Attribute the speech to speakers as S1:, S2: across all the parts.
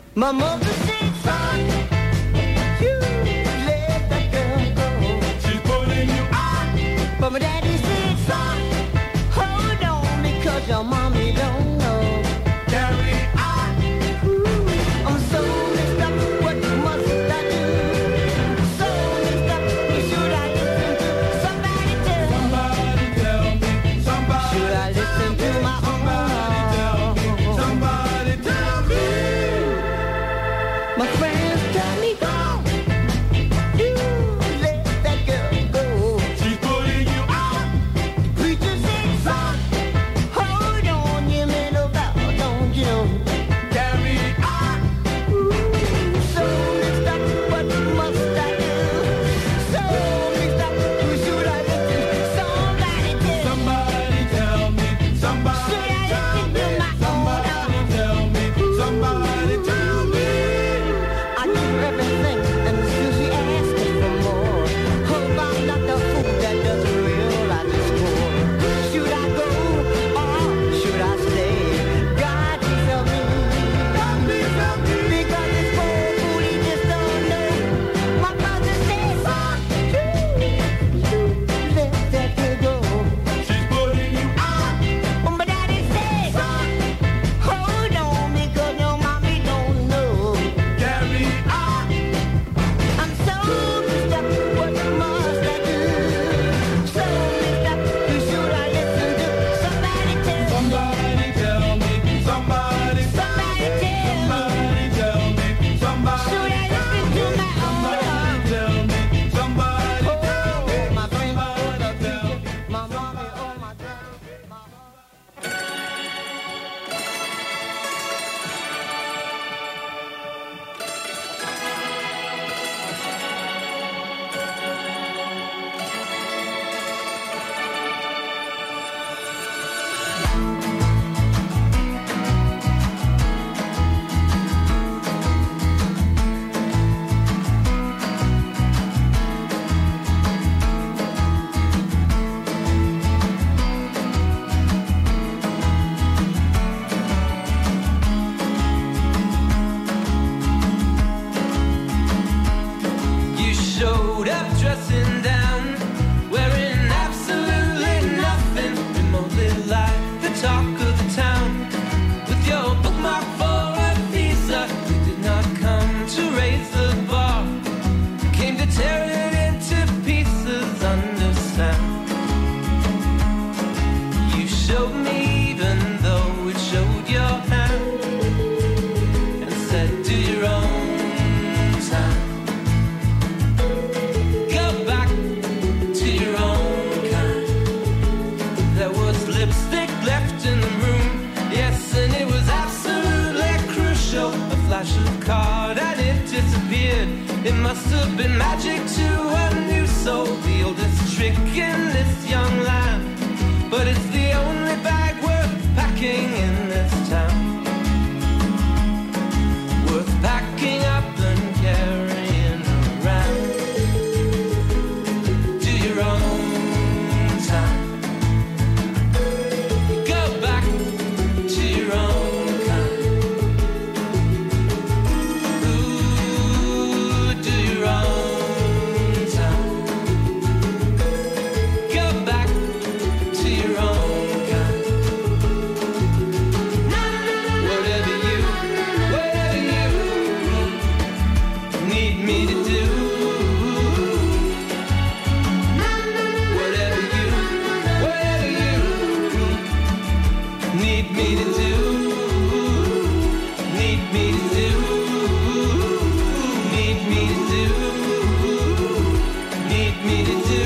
S1: My mother said, son, you let that girl go. She's pulling you out. But my daddy said, son, hold on because your mommy don't know. Carry on. I'm so mixed up, what must I do? So mixed up, who should I listen to? Somebody tell me. Somebody tell me. Somebody. Should I listen to my own? Somebody tell me. Somebody tell me. My friends tell me go. You let that girl go. She's pulling you out. Preacher said, son, hold on, you man about, don't you know? Carry on. So mixed up, what must I do? So mixed up, who should I listen to? Somebody tell me. Somebody tell me. Somebody tell me. Somebody tell me. I do everything, and still she asks me for more. Hope I'm not the fool that doesn't realize the score. Should I go or should I stay? God please help me. Because this poor fool he just don't know. My mother said, son, you let that girl go. She's pulling you out. My daddy said, son, hold on because your mommy don't know. Carry on. I'm so mixed up, what must I do? So mixed up, who should I listen to? Somebody tell me. Somebody tell me. Somebody tell me. Somebody. Should I listen to my own heart? Tell me. Somebody tell me. My friend, my mommy, oh my daddy, my mother.
S2: You showed up dressing down, wearing absolutely nothing remotely like the talk of the town. With your bookmark for a visa, we did not come to raise the bar. Came to tear it into pieces under sound. You showed me even though it showed your hand, and said, do your own time. Go back to your own kind. There was lipstick left in the room, yes, and it was absolutely crucial. A flash of card and it disappeared. It must have been magic to a new soul, the oldest trick in this young land. But it's the only bag worth packing in this town. Worth packing up and carrying around. Do your own time. Go back to your own kind. Ooh, do your own time. Go back to your own kind. Whatever you need me to do. Whatever you need me to do. Need me to do. Need me to do. Need me to do.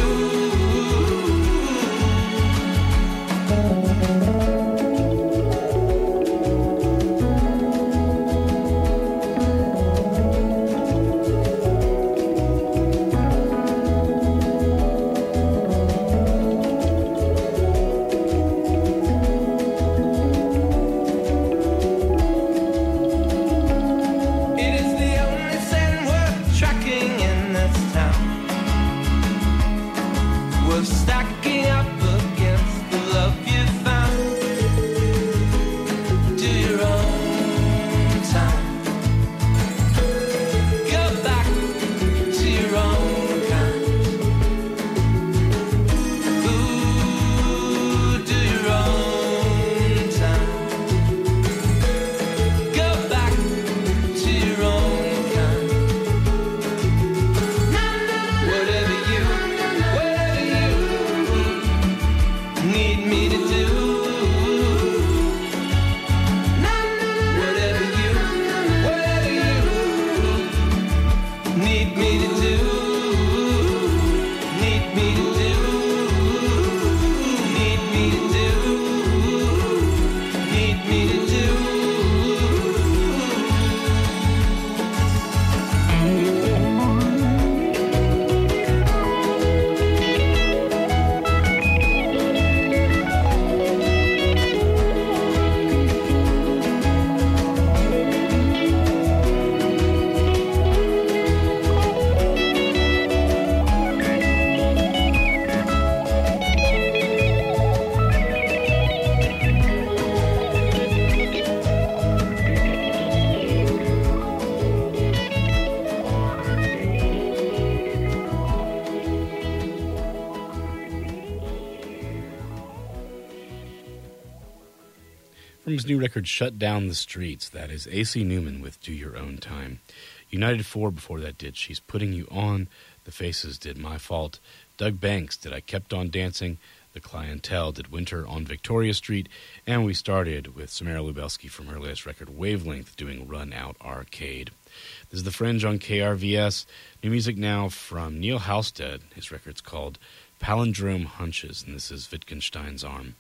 S3: from his new record, Shut Down the Streets. That is A.C. Newman with Do Your Own Time. United 4 before that did She's Putting You On. The Faces did My Fault. Doug Banks did I Kept On Dancing. The Clientele did Winter on Victoria Street. And we started with Samara Lubelski from her latest record, Wavelength, doing Run Out Arcade. This is The Fringe on KRVS. New music now from Neil Halstead. His record's called Palindrome Hunches, and this is Wittgenstein's Arm.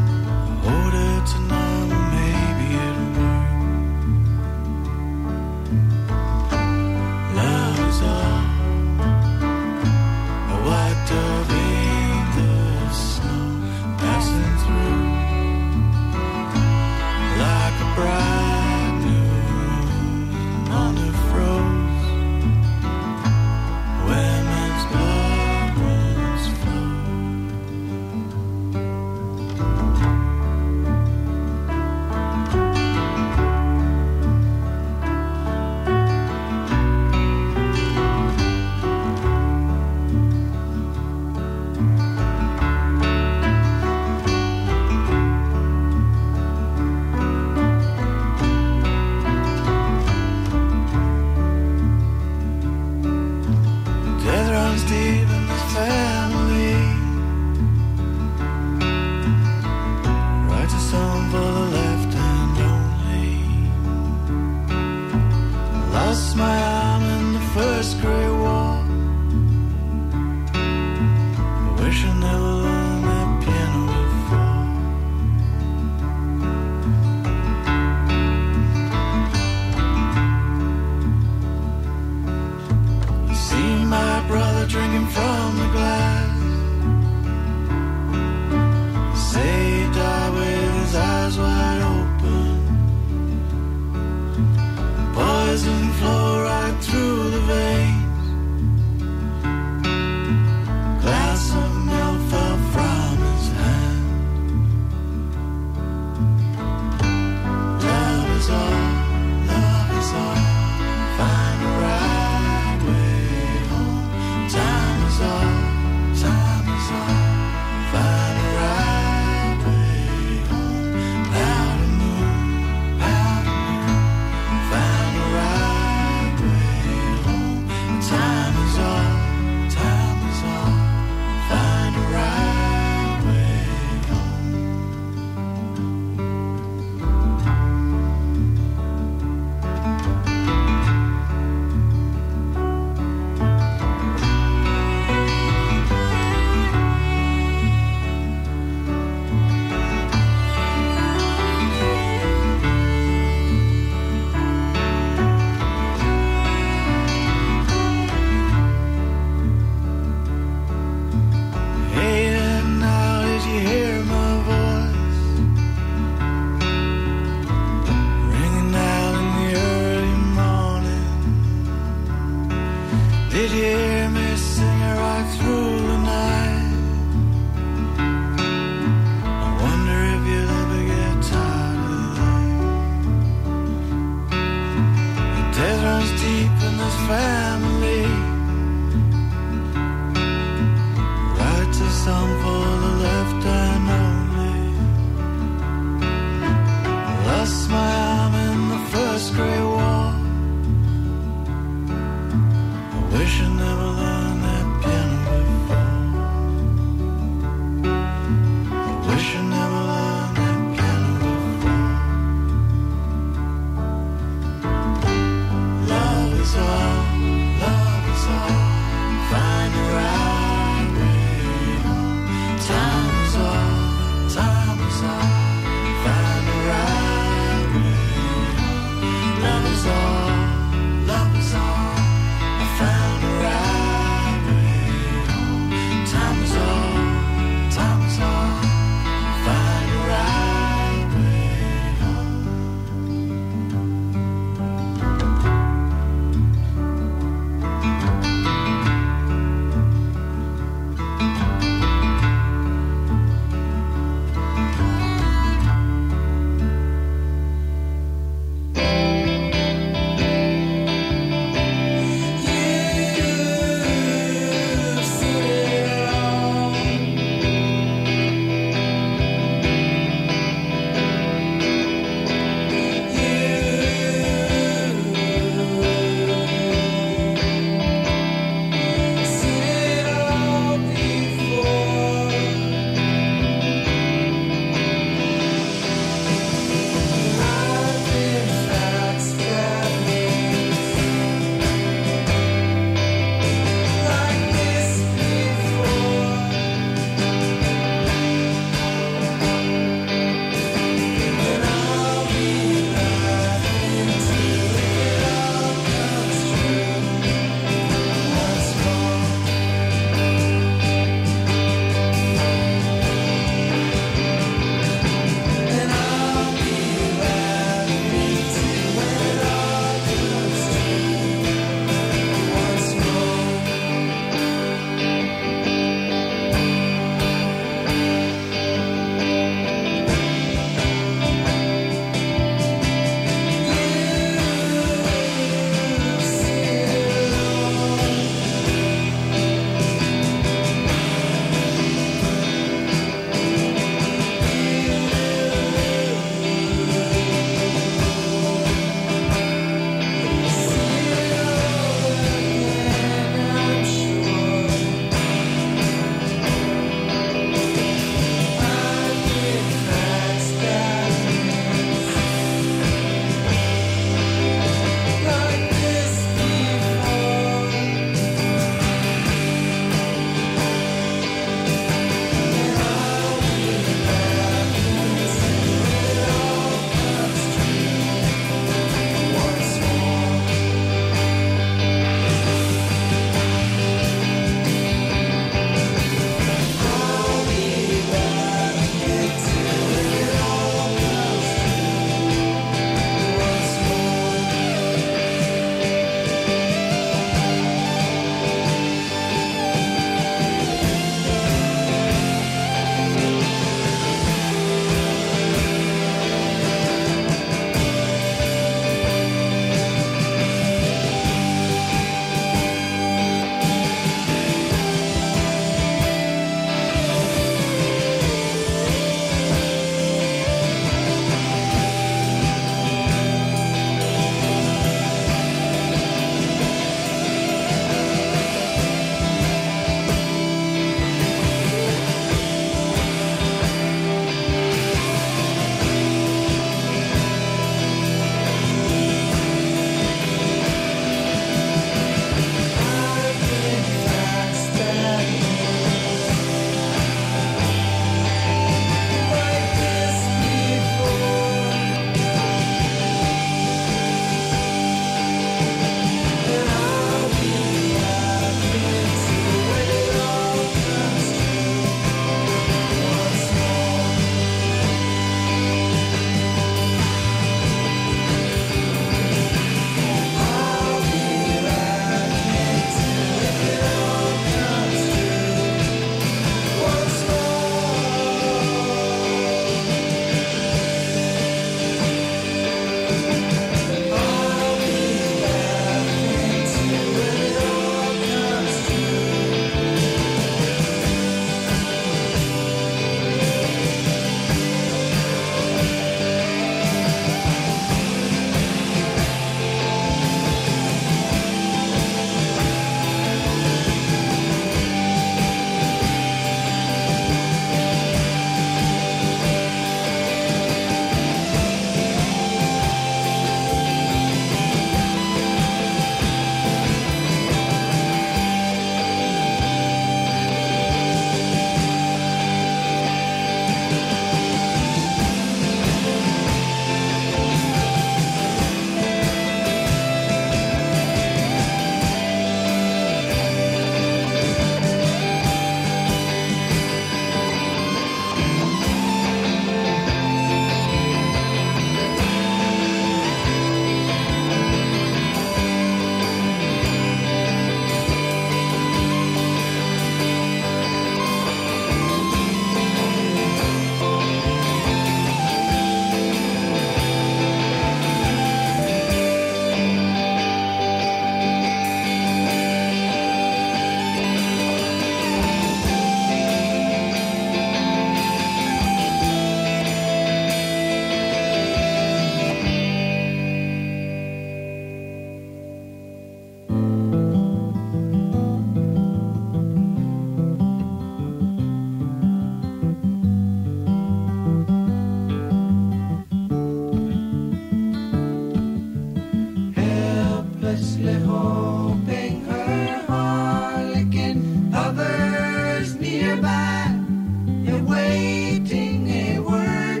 S1: nearby, awaiting a word,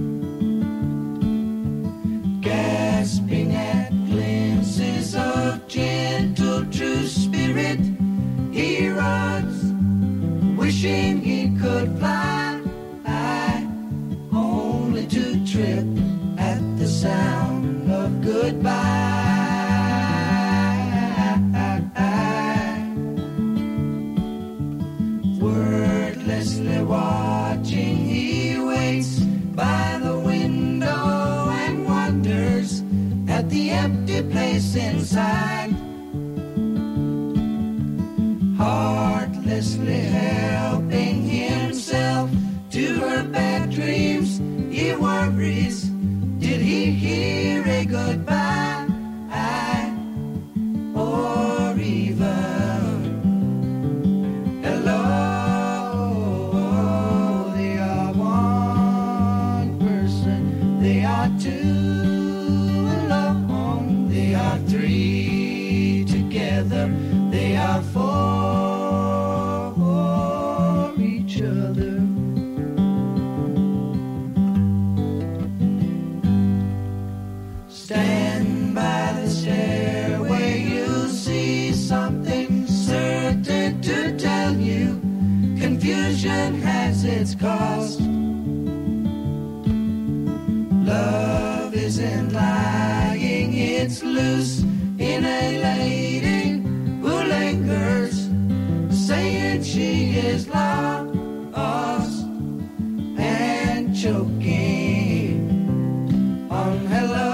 S1: gasping at glimpses of gentle true spirit. He runs, wishing he could fly, only to trip at the sound of goodbye. Wordlessly watching, he waits by the window and wonders at the empty place inside. Heartlessly helping himself to her bad dreams, he worries, did he hear a goodbye? Or even hello? They are one person, they are two alone, they are three together, they are for each other. Stand by the stairway, you'll see something certain to tell you. Confusion has its cost. Love isn't lying, it's loose in a lady who lingers, saying she is lost and choking on hello.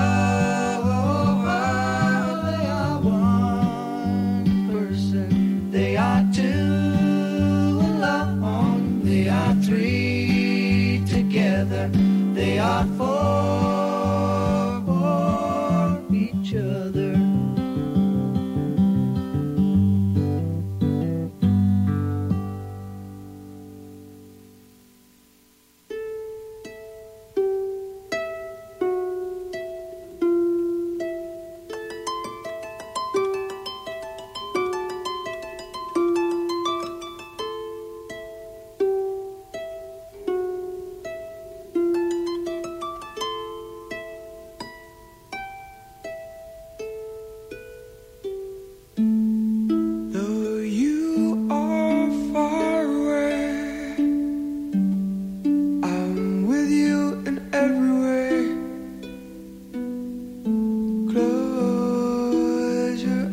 S1: They are one person, they are two alone, they are three together, they are for each other. Though you are far away, I'm with you in every way. Close your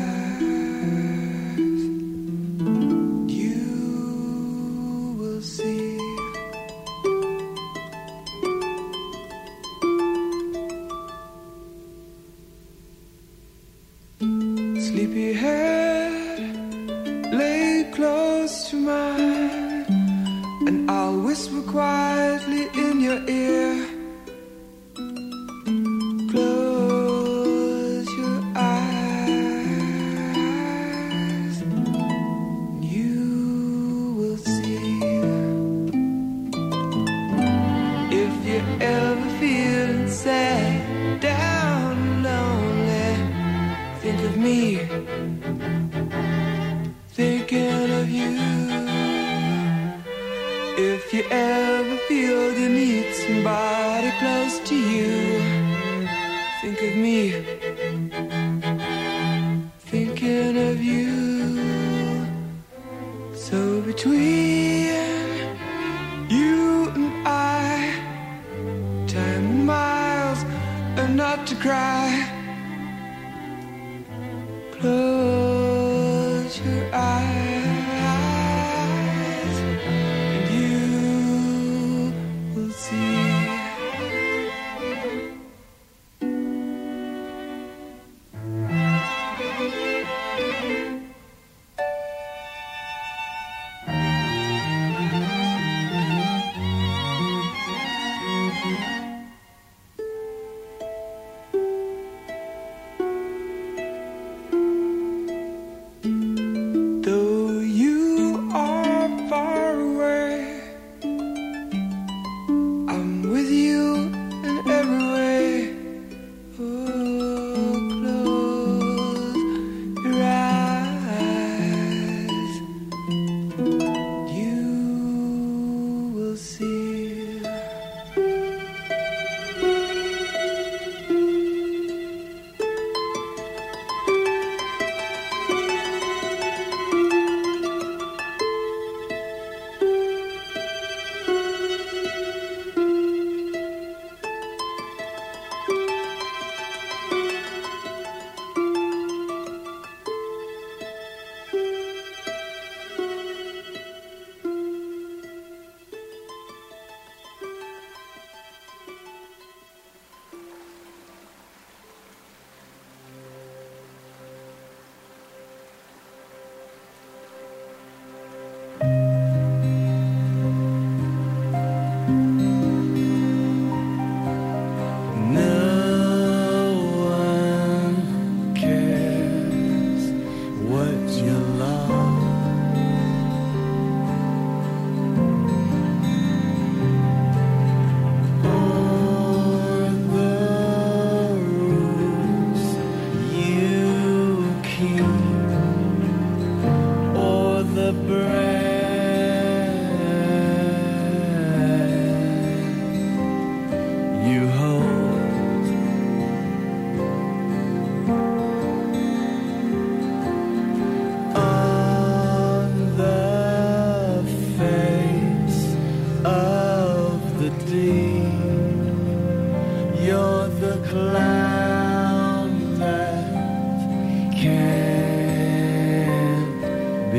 S1: eyes, you will see. Sleepyhead, lay close to mine, and I'll whisper quietly in your ear. Close your eyes, and you will see. If you ever feel sad, down, lonely, think of me, thinking of you. If you ever feel you need somebody close to you, think of me, thinking of you. So between you and I, time and miles are not to cry. Close your eyes, and you will see.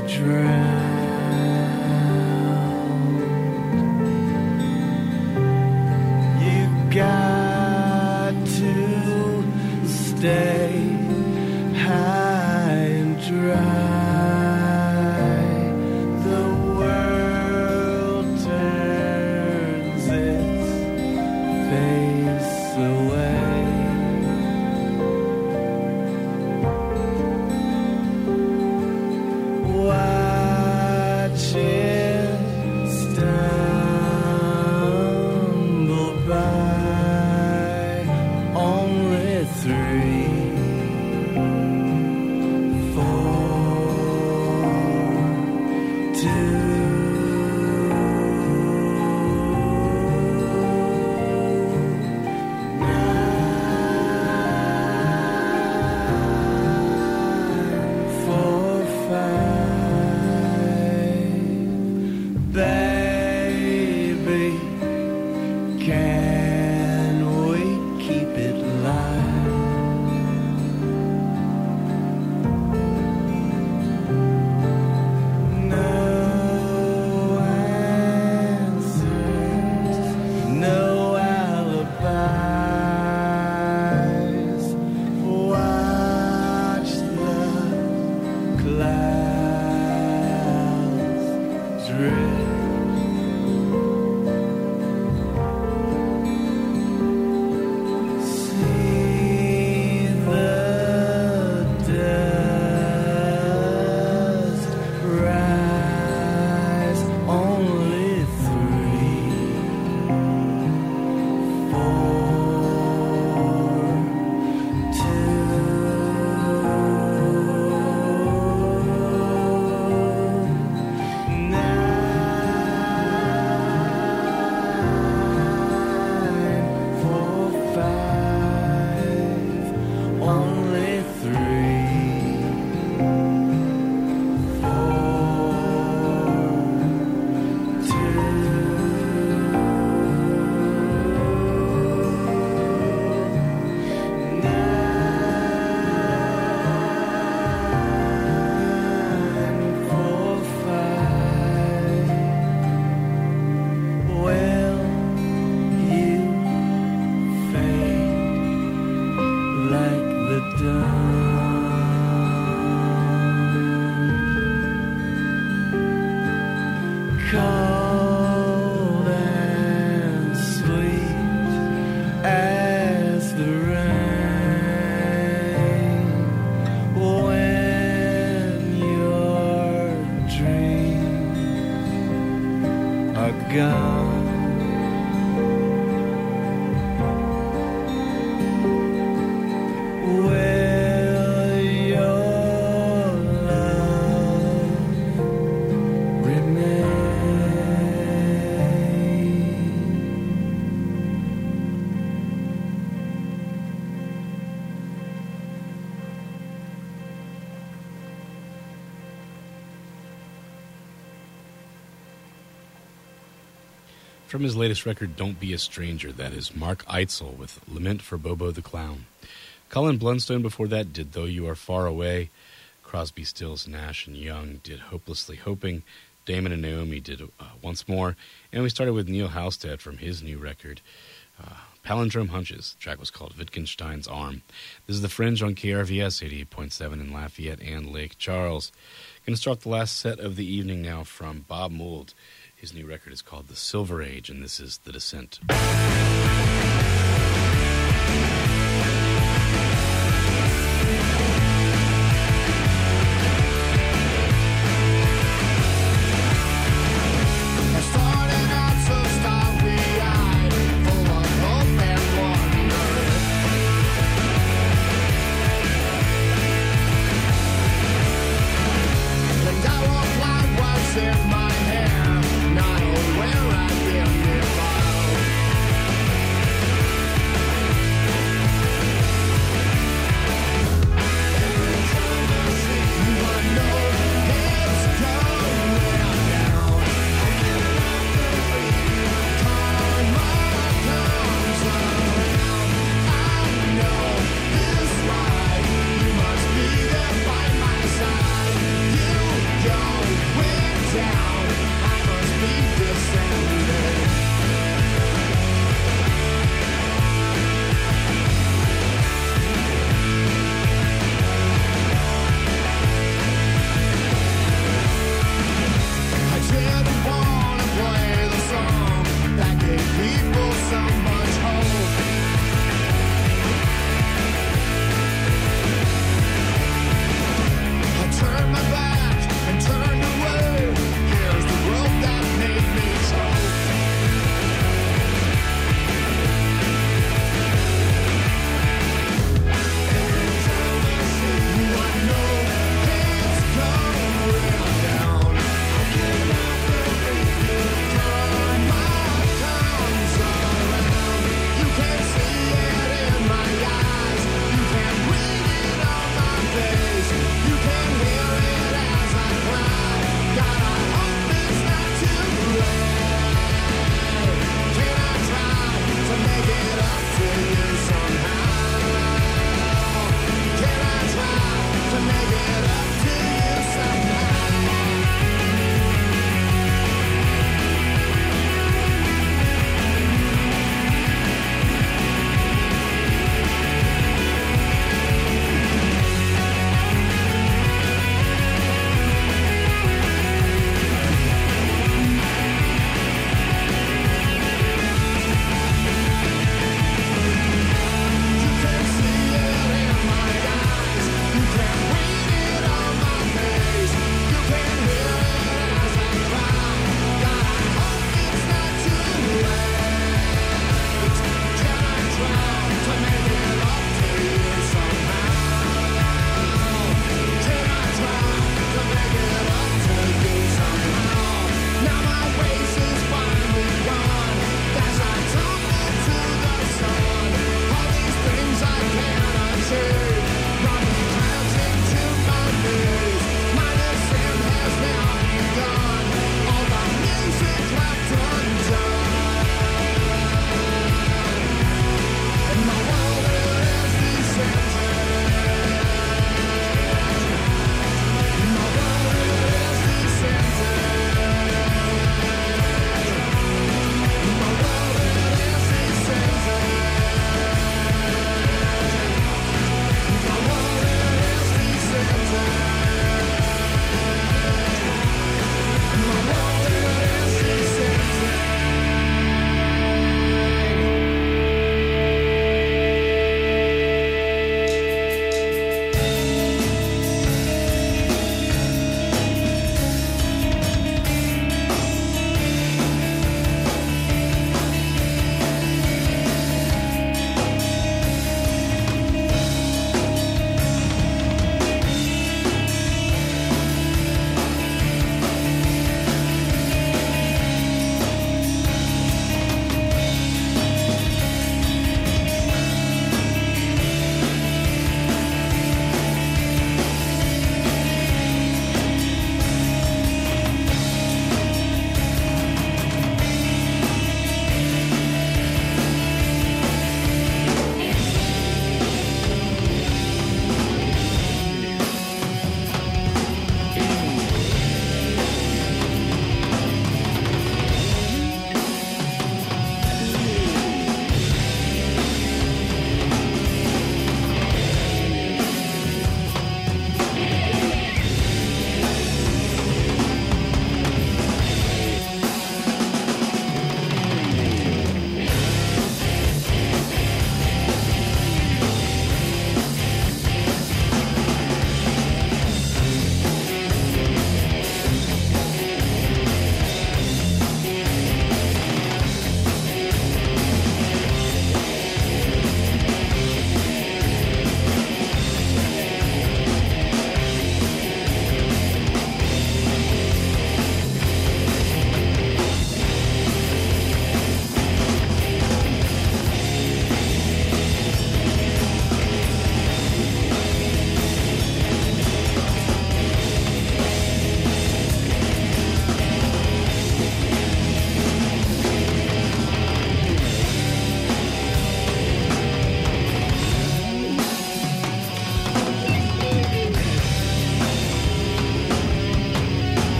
S1: drowned. You got to stay high and dry. The world turns its face away. Watch it stumble by. Only 3, 4, 2. Baby, can we keep it light? No answers, no alibis. Watch the clouds drift. See the dust rise. Only 3, 4, 2. 9, 4, 5. Only 3, 4, 2. 9, 4, 5. Well, you fade like the dawn, cold and sweet as the rain. When your dreams are gone, will your love remain?
S3: From his latest record, Don't Be a Stranger, that is Mark Eitzel with Lament for Bobo the Clown. Colin Blunstone before that did Though You Are Far Away. Crosby, Stills, Nash and Young did Hopelessly Hoping. Damon and Naomi did Once More. And we started with Neil Halstead from his new record, Palindrome Hunches. The track was called Wittgenstein's Arm. This is The Fringe on KRVS 88.7 in Lafayette and Lake Charles. Going to start the last set of the evening now from Bob Mould. His new record is called The Silver Age, and this is The Descent.
S4: In my hair, not aware I've been defiled.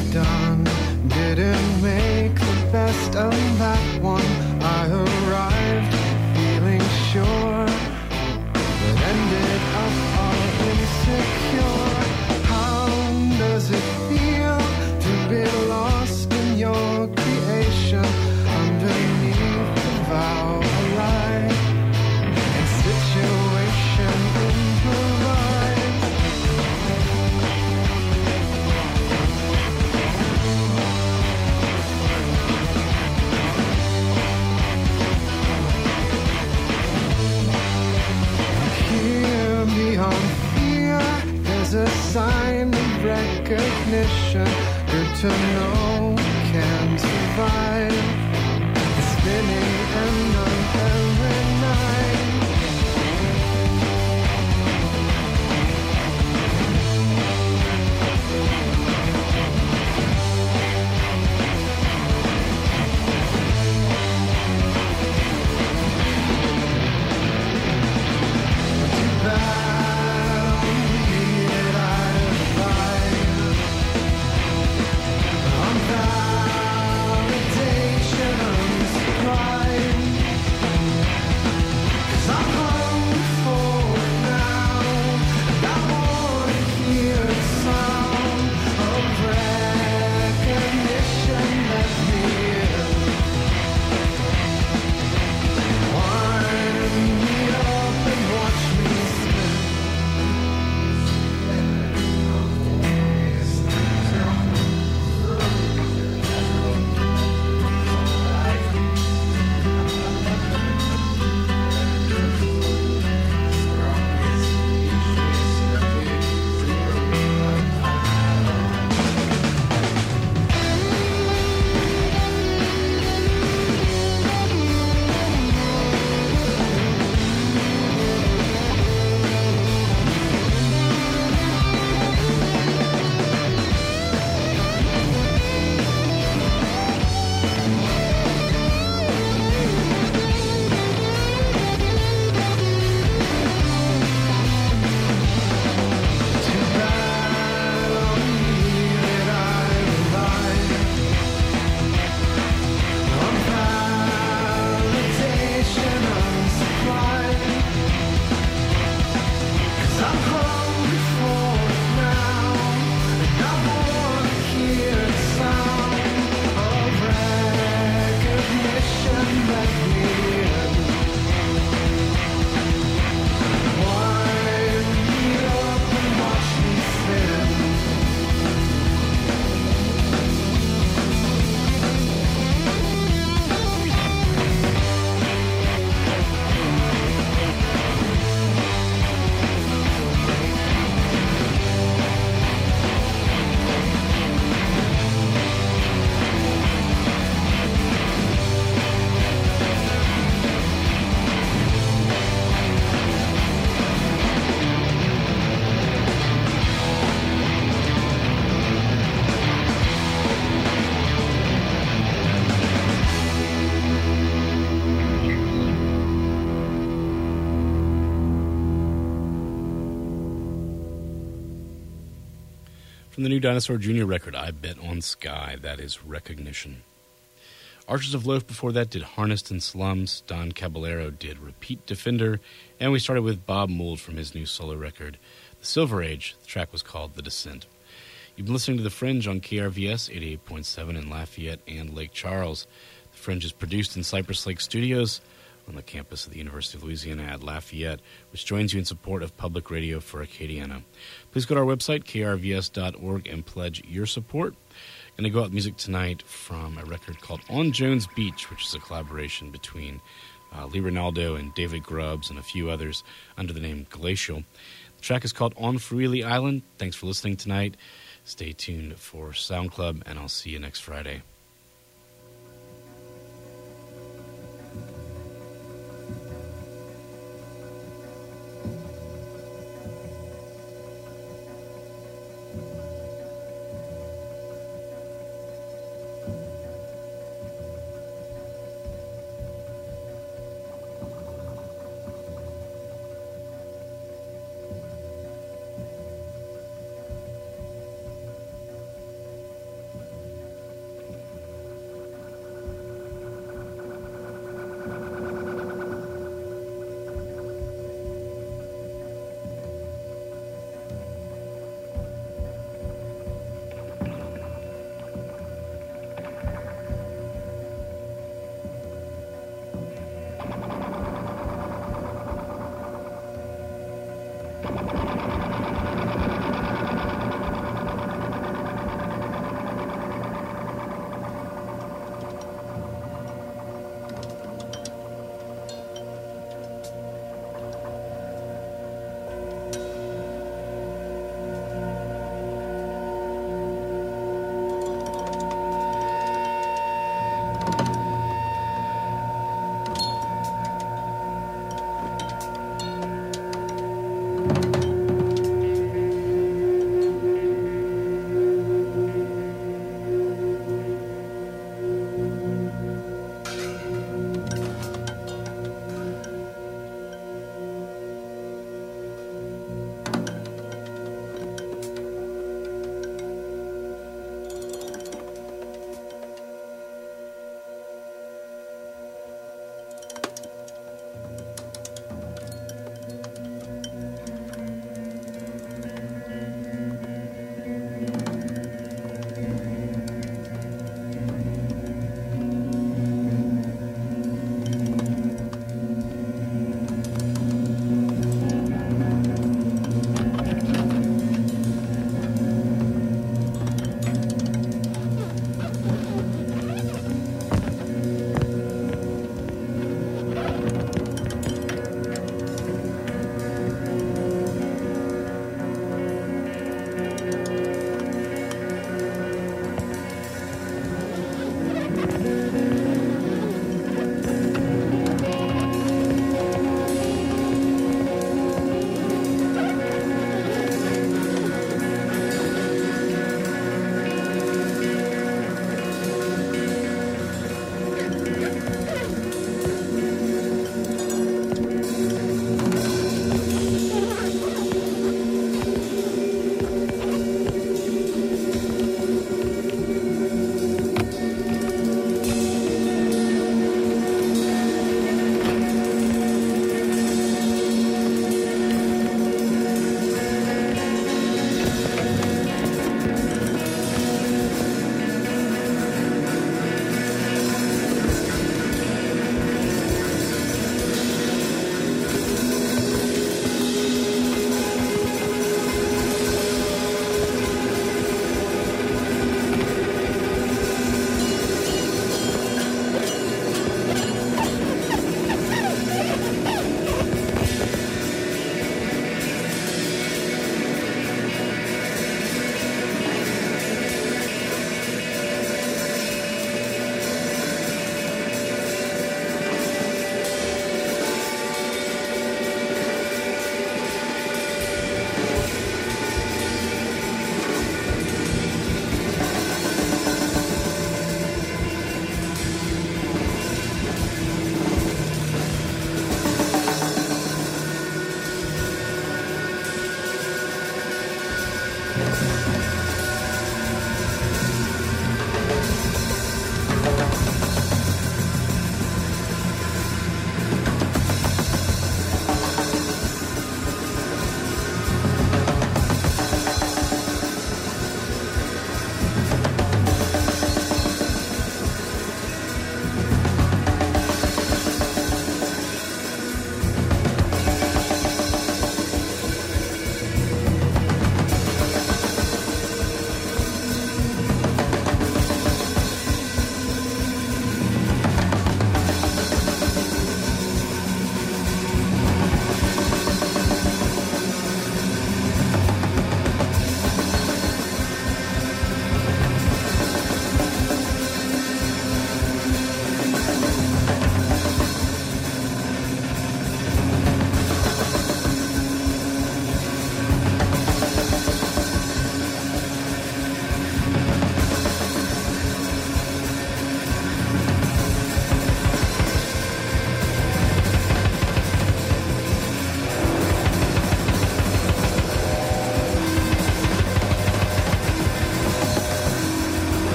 S5: I've done didn't make the best of that one. I arrived feeling sure, but ended up all insecure. How does it feel to be lost in your creation underneath the vow of life and situation improvised? Here beyond fear, there's a sign of recognition. Good to know can survive the spinning end of every night. Too bad on me that I arrived on validation unsupplied. 'Cause I'm hungry for it now, and I wanna hear the sound of recognition. Let me in. Wind me up and watch me spin. Too bad on me that I relied on validation unsupplied. 'Cause I'm hungry for it now, and I wanna hear the sound of recognition. Let me in. Wind me up and watch me spin.
S3: From the new Dinosaur Jr. record, I Bet on Sky, that is Recognition. Archers of Loaf before that did Harnessed in Slums, Don Caballero did Repeat Defender, and we started with Bob Mould from his new solo record, The Silver Age. The track was called The Descent. You've been listening to The Fringe on KRVS 88.7 in Lafayette and Lake Charles. The Fringe is produced in Cypress Lake Studios on the campus of the University of Louisiana at Lafayette, which joins you in support of public radio for Acadiana. Please go to our website, krvs.org, and pledge your support. Going to go out with music tonight from a record called On Jones Beach, which is a collaboration between Lee Ronaldo and David Grubbs and a few others under the name Glacial. The track is called On Freely Island. Thanks for listening tonight. Stay tuned for Sound Club, and I'll see you next Friday.